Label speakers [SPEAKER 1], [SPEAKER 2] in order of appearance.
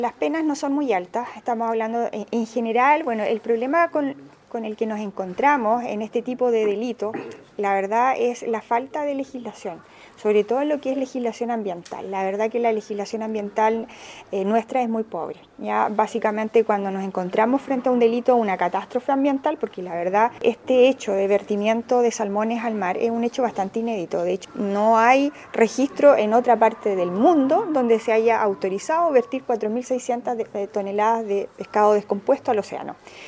[SPEAKER 1] Las penas no son muy altas, estamos hablando en general, bueno, el problema con el que nos encontramos en este tipo de delitos, la verdad es la falta de legislación, sobre todo en lo que es legislación ambiental. La verdad que la legislación ambiental nuestra es muy pobre. Ya básicamente cuando nos encontramos frente a un delito o una catástrofe ambiental, porque la verdad este hecho de vertimiento de salmones al mar es un hecho bastante inédito. De hecho, no hay registro en otra parte del mundo donde se haya autorizado vertir 4.600 toneladas de pescado descompuesto al océano.